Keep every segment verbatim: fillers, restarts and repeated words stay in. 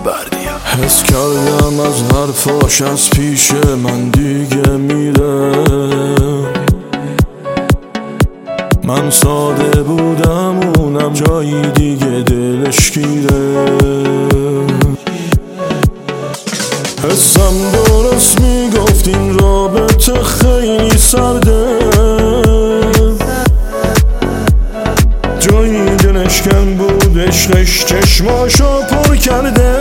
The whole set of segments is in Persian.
بردیا. حس کردم از حرفاش از پیش من دیگه میره. من ساده بودم اونم جایی دیگه دلش گیره. حسم درست میگفت این رابطه خیلی سرده. جایی دلش کم بود عشقش چشماشو پر کرده.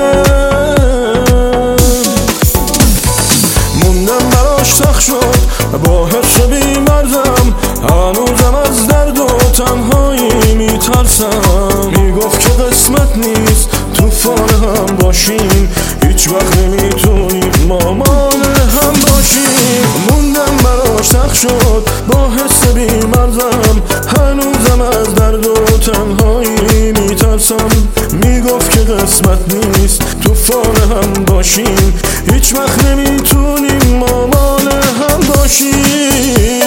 موندم براش سخت شد با حس بیمردم. هنوزم از درد و تنهایی میترسم. میگفت که قسمت نیست طوفان هم باشیم. هیچ وقت نمیتونیم مامان هم باشیم. موندم براش سخت شد با حس بیمردم. هنوزم از درد و تنهایی میترسم. میگفت که قسمت نیست طوفان هم باشیم. هیچ وقت نمیتونیم مامان هم باشیم.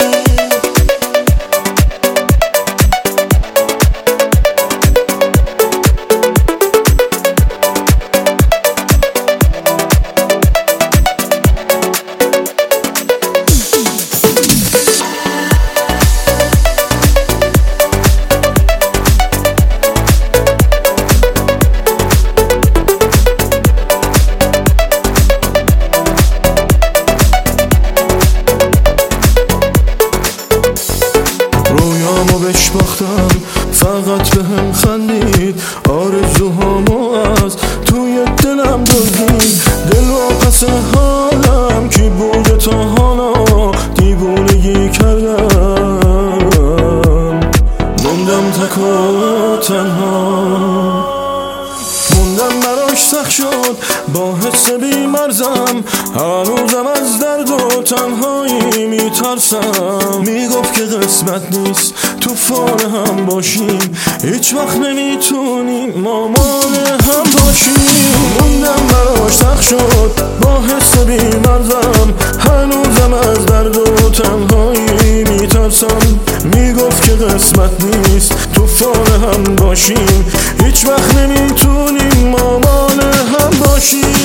رویامو بهش باختم فقط به هم خندید. آرزوهامو از توی دلم دزدید. دل واپس حالم کی بوده تا حالا دیوونگی کردم. موندم تک و تنها. موندم براش سخت شد با حس بیمرزم. هنوزم از درد و تنهایی میترسم. میگفت که قسمت نیست طوفان هم باشیم. هیچ وقت نمیتونیم مامان هم باشیم. موندم براش سخت شد با حس بیمرزم. هنوزم از درد و تنهایی میترسم. میگفت که قسمت نیست طوفان هم باشیم. هیچ وقت نمیتونیم مامان هم باشیم.